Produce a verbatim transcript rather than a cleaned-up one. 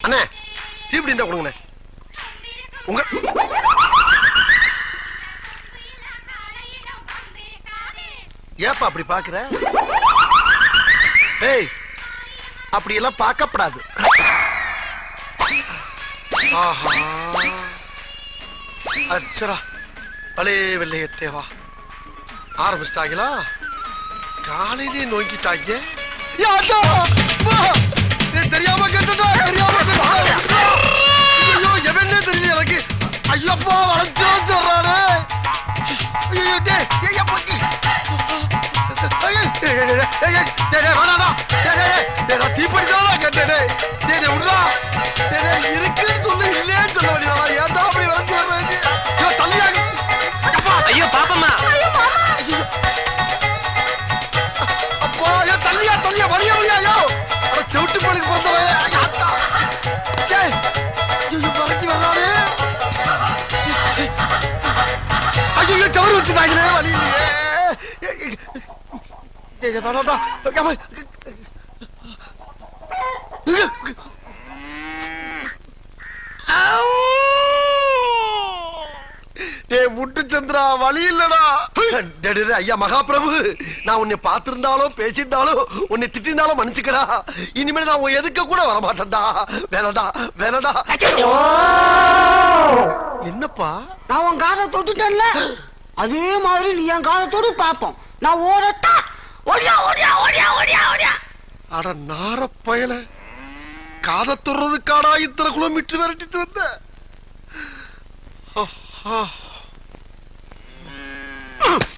அண்ணே தீப்பிடி இருந்தா கொடுங்கண்ணே. உங்க ஏப்பா அப்படி பாக்குற? ஏய் அப்படி எல்லாம் பார்க்கப்படாது. ஆஹா அச்சரா பலே வெள்ளையத்தேவா ஆரம்பிச்சிட்டாங்களா? காலையிலே நோக்கிட்டாங்க. தெரியாம கேட்டா தெரியாம ஐயோ எவனே தெரியல எனக்கு. ஐயப்பா வளைச்சா சொல்றானே. தீப்படிதான் கேட்டேனே. இருக்குன்னு சொல்லு இல்லையேன்னு சொல்ல வேண்டியதா? ஏன்டா அப்படி வளைச்சு வர்றாங்க? தள்ளியாங்க. ஐயோ பாப்பம்மா. அப்பா ஏன் தள்ளியா தள்ளியா வழியா வழியா? அட செவிட்டு போலுக்கு பிறந்தவன் பறக்கி வர்றானே. ஐயோ சவறு வச்சுட்டாங்களே வழியிலேயே. முட்டு சந்திரா வழி இல்லடா. ஐயா மகாபிரபு, நான் உன்னை பார்த்திருந்தாலும் பேசியிருந்தாலும் உன்னை திட்டிருந்தாலும் மன்னிச்சுக்கடா. இனிமேல் நான் உன் எதுக்க கூட வரமாட்டேன்டா. வேணடா வேணடா. என்னப்பா நான் உன் காதை தொட்டுட்டேன்ல, அதே மாதிரி நீ என் காதை தொடு பாப்போம். நான் ஓடட்டா? ஓடியா ஓடியா ஓடியா ஓடியா ஓடியா. அட நார பயல, காதை தொடுறதுக்காடா இத்தனை கிலோமீட்டர் விரட்டிட்டு வந்த?